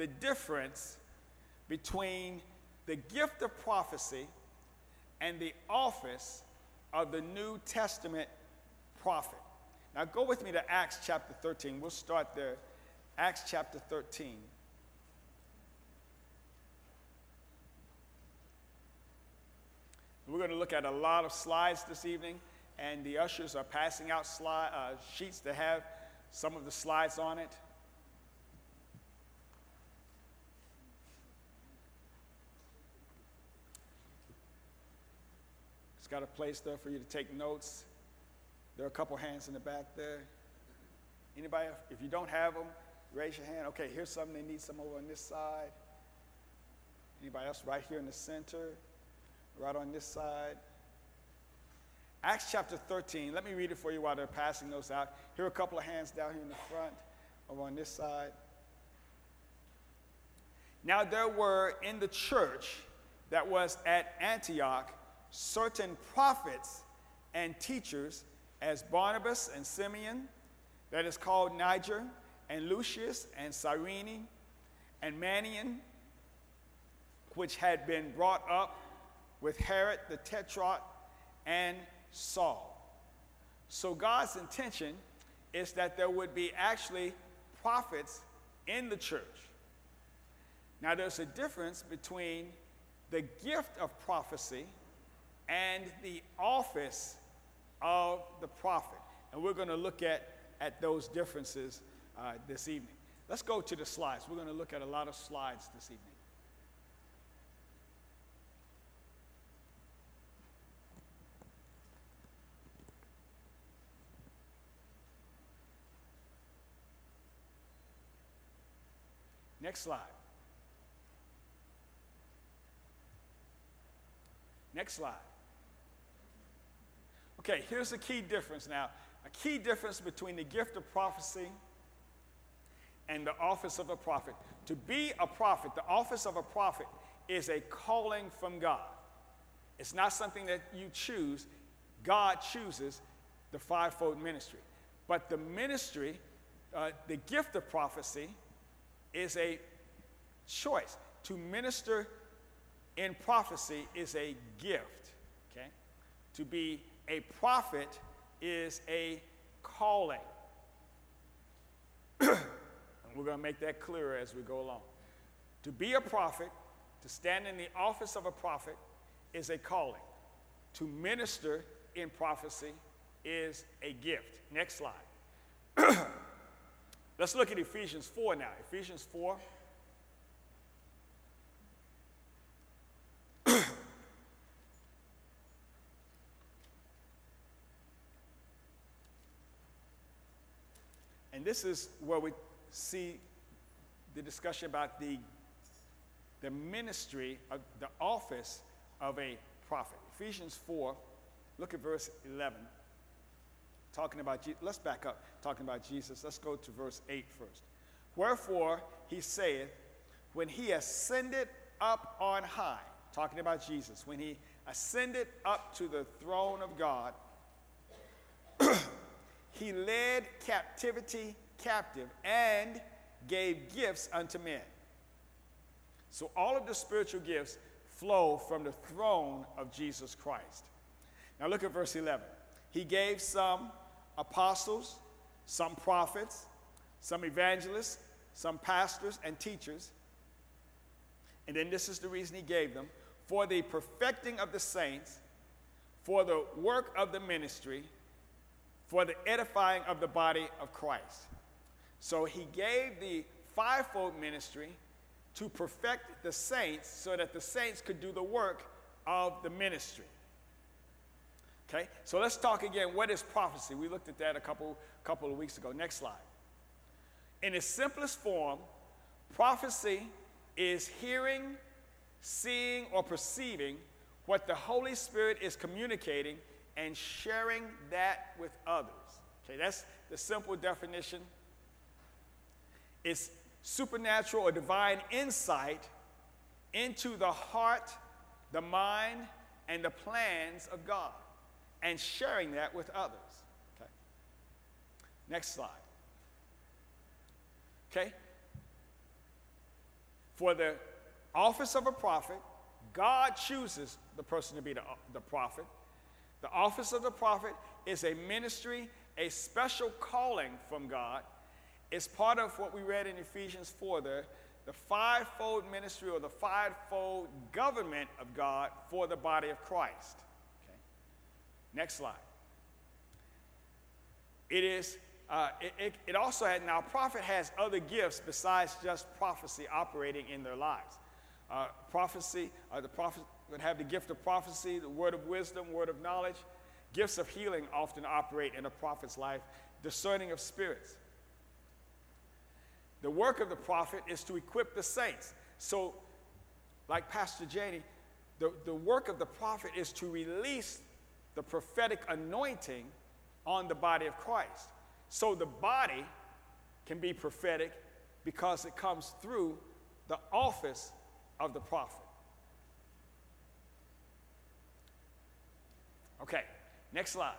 the difference between the gift of prophecy and the office of the New Testament prophet. Now go with me to Acts chapter 13. We'll start there. Acts chapter 13. We're going to look at a lot of slides this evening, and the ushers are passing out sheets that have some of the slides on it. It's got a place there for you to take notes. There are a couple hands in the back there. Anybody, if you don't have them, raise your hand. Okay, here's something. They need some over on this side. Anybody else right here in the center? Right on this side. Acts chapter 13. Let me read it for you while they're passing those out. Here are a couple of hands down here in the front, over on this side. Now there were in the church that was at Antioch certain prophets and teachers, as Barnabas and Simeon, that is called Niger, and Lucius and Cyrene, and Manaen, which had been brought up with Herod the Tetrarch and Saul. So God's intention is that there would be actually prophets in the church. Now there's a difference between the gift of prophecy and the office of the prophet. And we're going to look at those differences this evening. Let's go to the slides. We're going to look at a lot of slides this evening. Next slide. Next slide. Okay, here's the key difference now. A key difference between the gift of prophecy and the office of a prophet. To be a prophet, the office of a prophet is a calling from God. It's not something that you choose. God chooses the fivefold ministry. But the ministry, the gift of prophecy, is a choice. To minister in prophecy is a gift. Okay? To be a prophet is a calling. And we're going to make that clearer as we go along. To be a prophet, to stand in the office of a prophet, is a calling. To minister in prophecy is a gift. Next slide. Let's look at Ephesians 4 now. Ephesians 4. And this is where we see the discussion about the ministry, of the office of a prophet. Ephesians 4, look at verse 11. Talking about let's back up, talking about Jesus. Let's go to verse 8 first. Wherefore he saith, when he ascended up on high, talking about Jesus, when he ascended up to the throne of God, he led captivity captive and gave gifts unto men. So all of the spiritual gifts flow from the throne of Jesus Christ. Now look at verse 11. He gave some apostles, some prophets, some evangelists, some pastors and teachers. And then this is the reason he gave them: for the perfecting of the saints, for the work of the ministry, for the edifying of the body of Christ. So he gave the fivefold ministry to perfect the saints so that the saints could do the work of the ministry. Okay, so let's talk again. What is prophecy? We looked at that a couple of weeks ago. Next slide. In its simplest form, prophecy is hearing, seeing, or perceiving what the Holy Spirit is communicating and sharing that with others. Okay, that's the simple definition. It's supernatural or divine insight into the heart, the mind, and the plans of God, and sharing that with others. Okay. Next slide. Okay. For the office of a prophet, God chooses the person to be the prophet. The office of the prophet is a ministry, a special calling from God. It's part of what we read in Ephesians 4, the fivefold ministry or the fivefold government of God for the body of Christ. Okay. Next slide. It also had, now a prophet has other gifts besides just prophecy operating in their lives. The prophet would have the gift of prophecy, the word of wisdom, word of knowledge. Gifts of healing often operate in a prophet's life, discerning of spirits. The work of the prophet is to equip the saints. So, like Pastor Janie, the work of the prophet is to release the prophetic anointing on the body of Christ. So the body can be prophetic because it comes through the office of the prophet. Okay, next slide.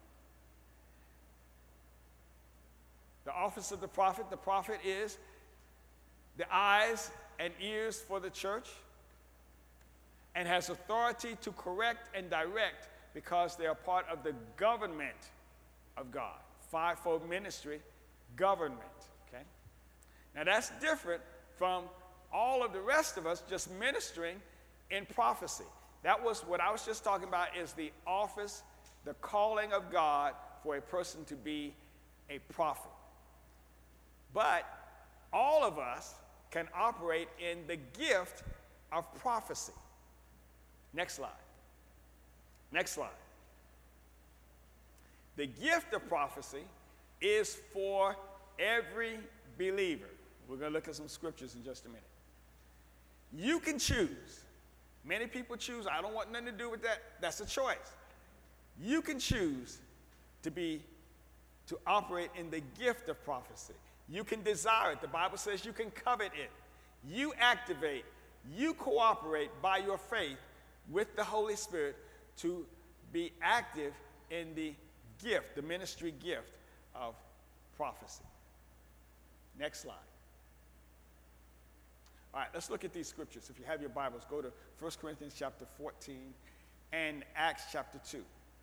The office of the prophet is the eyes and ears for the church and has authority to correct and direct because they are part of the government of God. Fivefold ministry, government, okay? Now that's different from all of the rest of us just ministering in prophecy. That was what I was just talking about, is the office, the calling of God for a person to be a prophet. But all of us can operate in the gift of prophecy. Next slide. Next slide. The gift of prophecy is for every believer. We're going to look at some scriptures in just a minute. You can choose. Many people choose, I don't want nothing to do with that. That's a choice. You can choose to operate in the gift of prophecy. You can desire it. The Bible says you can covet it. You activate, you cooperate by your faith with the Holy Spirit to be active in the gift, the ministry gift of prophecy. Next slide. All right, let's look at these scriptures. If you have your Bibles, go to 1 Corinthians chapter 14 and Acts chapter 2.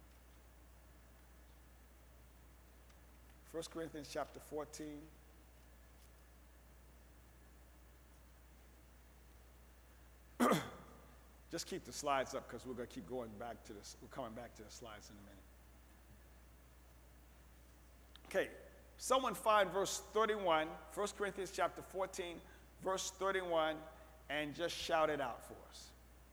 1 Corinthians chapter 14. Just keep the slides up because we're going to keep going back to this. We're coming back to the slides in a minute. Okay, someone find verse 31, 1 Corinthians chapter 14, verse 31, and just shout it out for us.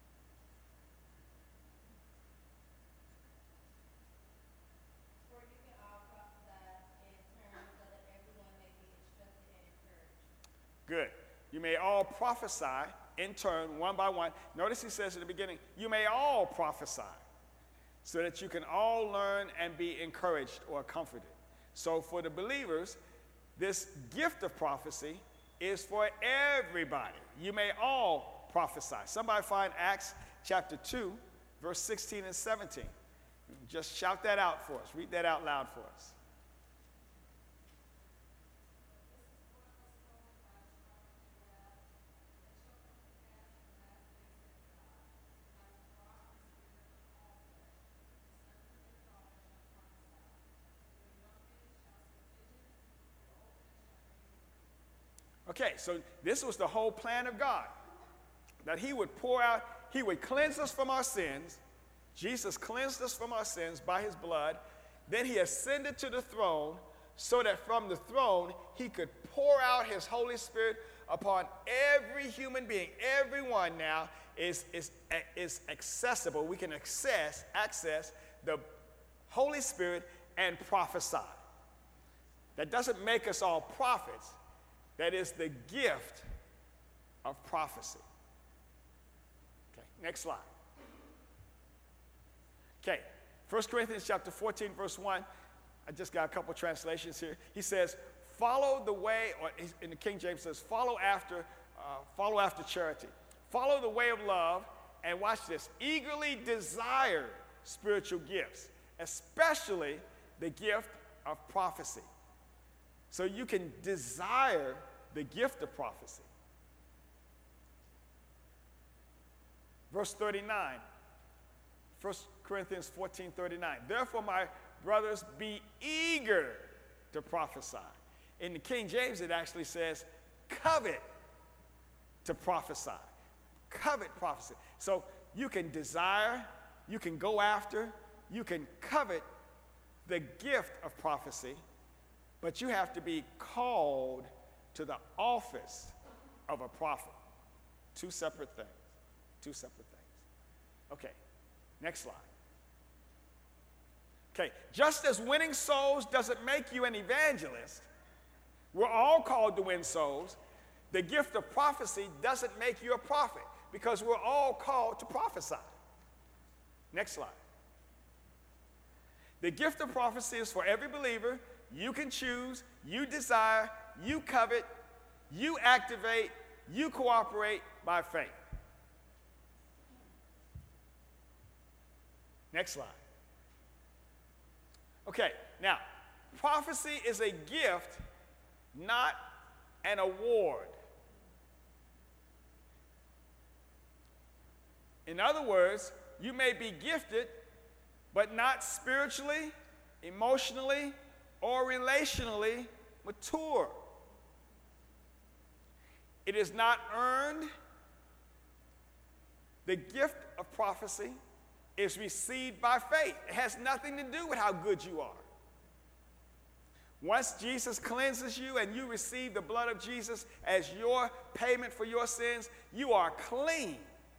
For you can all prophesy in turn so that everyone may be instructed and encouraged. Good. You may all prophesy in turn, one by one. Notice he says at the beginning, you may all prophesy, so that you can all learn and be encouraged or comforted. So for the believers, this gift of prophecy is for everybody. You may all prophesy. Somebody find Acts chapter 2, verse 16 and 17. Just shout that out for us. Read that out loud for us. Okay, so this was the whole plan of God, that he would pour out, he would cleanse us from our sins. Jesus cleansed us from our sins by his blood. Then he ascended to the throne so that from the throne he could pour out his Holy Spirit upon every human being. Everyone now is accessible. We can access the Holy Spirit and prophesy. That doesn't make us all prophets. That is the gift of prophecy. Okay, next slide. Okay, 1 Corinthians chapter 14, verse 1. I just got a couple translations here. He says, follow the way, or in the King James says, follow after charity. Follow the way of love, and watch this, eagerly desire spiritual gifts, especially the gift of prophecy. So you can desire the gift of prophecy. Verse 39. 1 Corinthians 14:39. Therefore, my brothers, be eager to prophesy. In the King James, it actually says, covet to prophesy. Covet prophecy. So you can desire, you can go after, you can covet the gift of prophecy, but you have to be called to the office of a prophet. Two separate things. Two separate things. Okay, next slide. Okay, just as winning souls doesn't make you an evangelist, we're all called to win souls. The gift of prophecy doesn't make you a prophet because we're all called to prophesy. Next slide. The gift of prophecy is for every believer. You can choose, you desire, you covet, you activate, you cooperate by faith. Next slide. Okay, now, prophecy is a gift, not an award. In other words, you may be gifted, but not spiritually, emotionally, or relationally mature. It is not earned. The gift of prophecy is received by faith. It has nothing to do with how good you are. Once Jesus cleanses you and you receive the blood of Jesus as your payment for your sins, you are clean.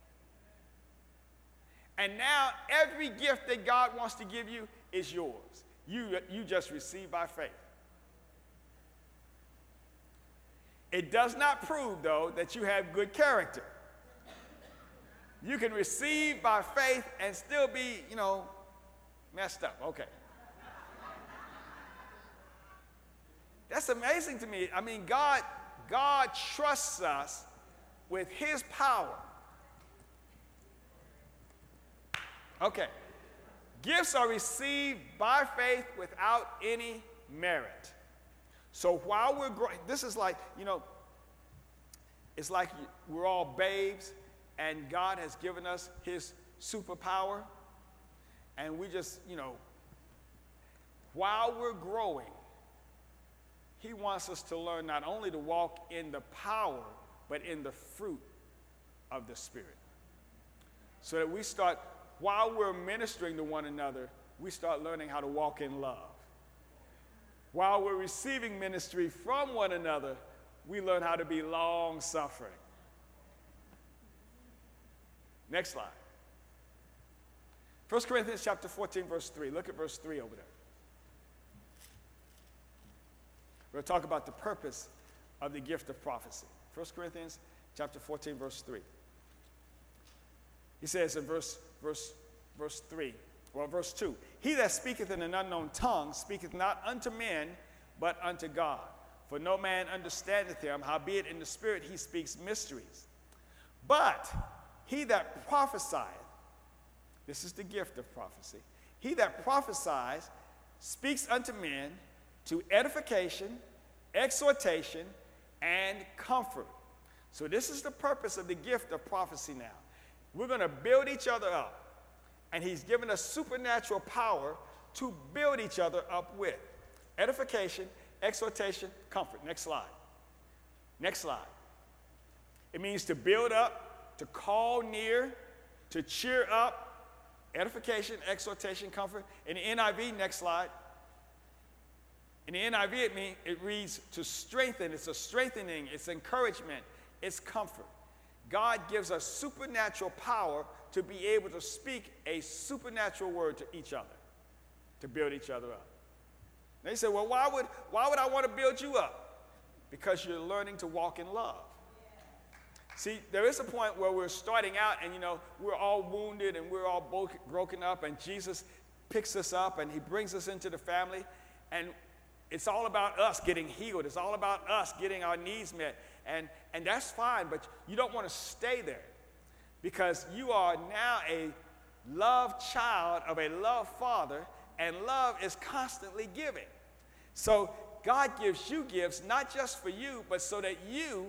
And now every gift that God wants to give you is yours. You just receive by faith. It does not prove, though, that you have good character. You can receive by faith and still be, messed up. Okay. That's amazing to me. I mean, God trusts us with his power. Okay. Gifts are received by faith without any merit. So while we're growing, this is like, it's like we're all babes and God has given us his superpower. And we just, while we're growing, he wants us to learn not only to walk in the power, but in the fruit of the Spirit. So that we start, while we're ministering to one another, we start learning how to walk in love. While we're receiving ministry from one another, we learn how to be long-suffering. Next slide. 1 Corinthians chapter 14, verse 3. Look at verse 3 over there. We're going to talk about the purpose of the gift of prophecy. 1 Corinthians chapter 14, verse 3. He says in verse 2, he that speaketh in an unknown tongue speaketh not unto men, but unto God. For no man understandeth him, howbeit in the spirit he speaks mysteries. But he that prophesieth, this is the gift of prophecy, he that prophesies speaks unto men to edification, exhortation, and comfort. So this is the purpose of the gift of prophecy now. We're going to build each other up. And he's given us supernatural power to build each other up with. Edification, exhortation, comfort. Next slide. Next slide. It means to build up, to call near, to cheer up. Edification, exhortation, comfort. In the NIV, next slide. In the NIV, it reads to strengthen. It's a strengthening. It's encouragement. It's comfort. God gives us supernatural power to be able to speak a supernatural word to each other, to build each other up. Now you say, well, why would I want to build you up? Because you're learning to walk in love. See, there is a point where we're starting out and, we're all wounded and we're all broken up, and Jesus picks us up and he brings us into the family, and it's all about us getting healed. It's all about us getting our needs met. And that's fine, but you don't want to stay there because you are now a loved child of a loved father, and love is constantly giving. So God gives you gifts not just for you, but so that you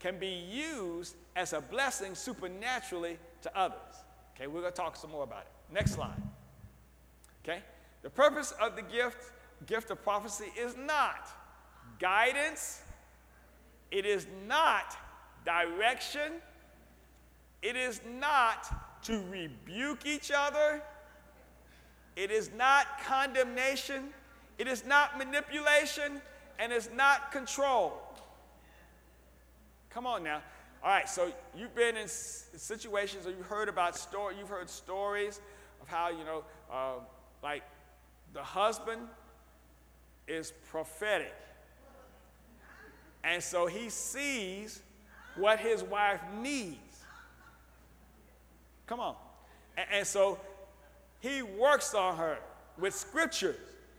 can be used as a blessing supernaturally to others. Okay, we're going to talk some more about it. Next slide. Okay, the purpose of the gift of prophecy is not guidance. It is not direction. It is not to rebuke each other. It is not condemnation. It is not manipulation. And it's not control. Come on now. All right, so you've been in situations, or you've heard stories of how, like the husband is prophetic. And so he sees what his wife needs. Come on. And so he works on her with scriptures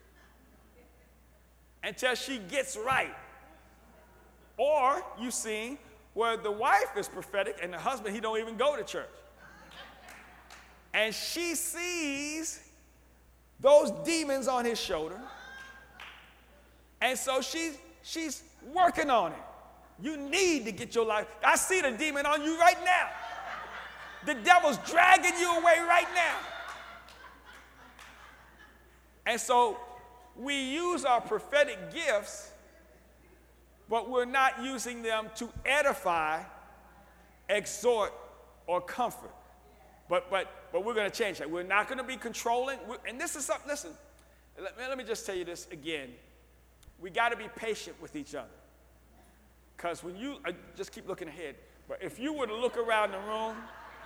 until she gets right. Or you've seen where the wife is prophetic and the husband, he don't even go to church. And she sees those demons on his shoulder. And so she's working on it. You need to get your life. I see the demon on you right now. The devil's dragging you away right now. And so we use our prophetic gifts, but we're not using them to edify, exhort, or comfort. But we're going to change that. We're not going to be controlling. And this is something, listen, let me just tell you this again. We got to be patient with each other. Because when I just keep looking ahead, but if you were to look around the room,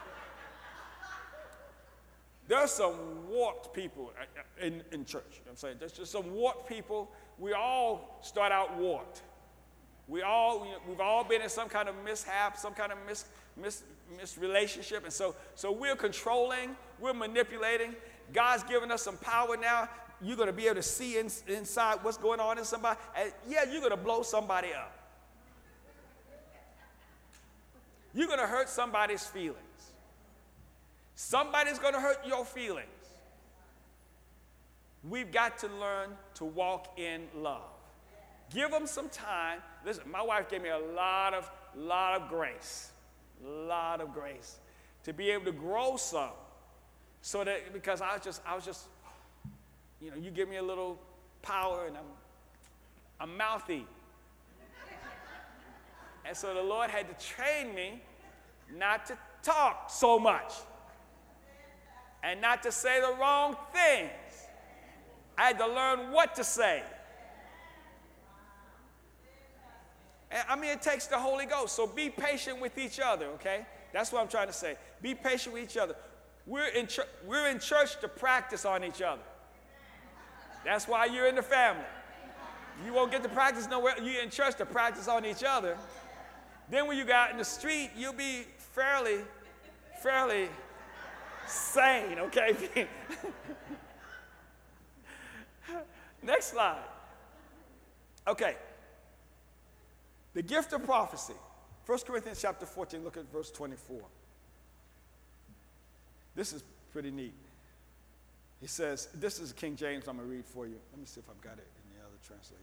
there are some warped people in church. You know what I'm saying? There's just some warped people. We all start out warped. We've all been in some kind of mishap, some kind of misrelationship. And so we're controlling, we're manipulating. God's given us some power now. You're going to be able to see inside what's going on in somebody. And yeah, you're going to blow somebody up. You're going to hurt somebody's feelings. Somebody's going to hurt your feelings. We've got to learn to walk in love. Give them some time. Listen, my wife gave me a lot of grace to be able to grow some. So that, because I was just, you give me a little power and I'm mouthy. And so the Lord had to train me not to talk so much and not to say the wrong things. I had to learn what to say. And it takes the Holy Ghost. So be patient with each other, okay? That's what I'm trying to say. Be patient with each other. We're in church to practice on each other. That's why you're in the family. You won't get to practice nowhere. You're in church to practice on each other. Then when you go out in the street, you'll be fairly sane, okay? Next slide. Okay. The gift of prophecy. 1 Corinthians chapter 14, look at verse 24. This is pretty neat. He says, this is King James I'm going to read for you. Let me see if I've got it in the other translations.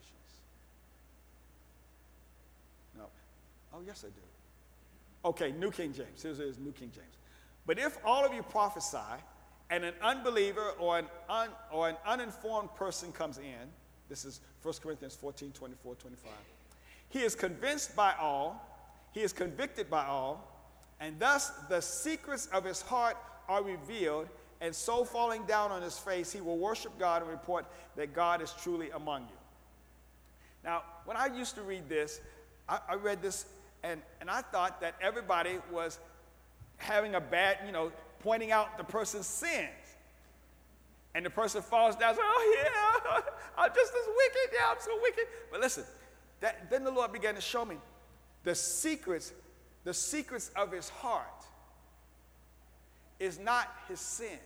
No. Oh, yes, I do. Okay, New King James. Here's New King James. But if all of you prophesy, and an unbeliever or an uninformed person comes in, this is 1 Corinthians 14, 24, 25. He is convinced by all, he is convicted by all, and thus the secrets of his heart are revealed, and so falling down on his face, he will worship God and report that God is truly among you. Now, when I used to read this, I read this, and I thought that everybody was having a bad, pointing out the person's sins. And the person falls down and says, oh, yeah, I'm just as wicked. Yeah, I'm so wicked. But listen, then the Lord began to show me the secrets of his heart is not his sins.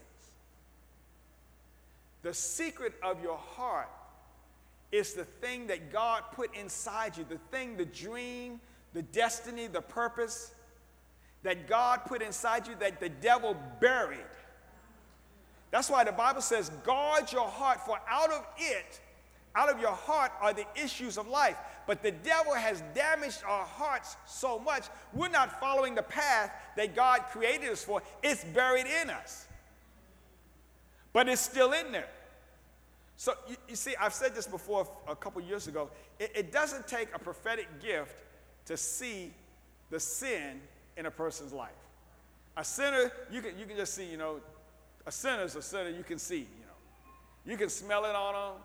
The secret of your heart is the thing that God put inside you, the dream, the destiny, the purpose that God put inside you that the devil buried. That's why the Bible says, guard your heart, for out of it Out of your heart are the issues of life. But the devil has damaged our hearts so much, we're not following the path that God created us for. It's buried in us. But it's still in there. So, you see, I've said this before a couple years ago. It doesn't take a prophetic gift to see the sin in a person's life. A sinner, you can just see, a sinner's a sinner you can see, You can smell it on them.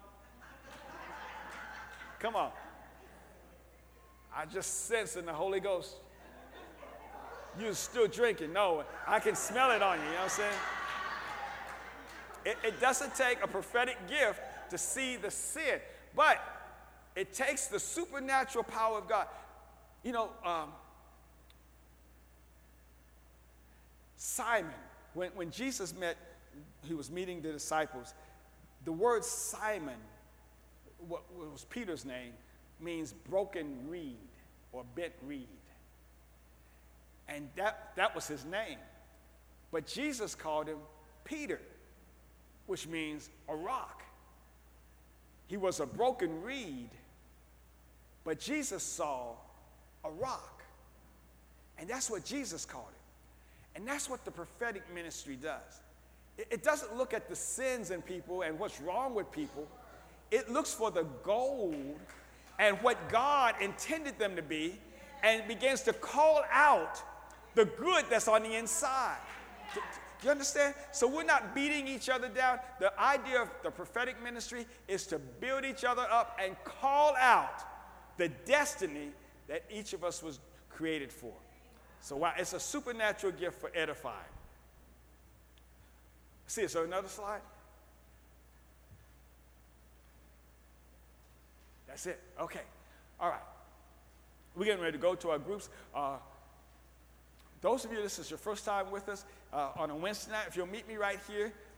Come on. I just sense in the Holy Ghost. You're still drinking. No, I can smell it on you, you know what I'm saying? It doesn't take a prophetic gift to see the sin, but it takes the supernatural power of God. Simon, when Jesus he was meeting the disciples, the word Simon, what was Peter's name, means broken reed or bent reed. And that was his name. But Jesus called him Peter, which means a rock. He was a broken reed, but Jesus saw a rock. And that's what Jesus called him. And that's what the prophetic ministry does. It doesn't look at the sins in people and what's wrong with people. It looks for the gold and what God intended them to be and begins to call out the good that's on the inside. Do you understand? So we're not beating each other down. The idea of the prophetic ministry is to build each other up and call out the destiny that each of us was created for. So it's a supernatural gift for edifying. See, so another slide? That's it. Okay. All right. We're getting ready to go to our groups. Those of you, this is your first time with us on a Wednesday night, if you'll meet me right here,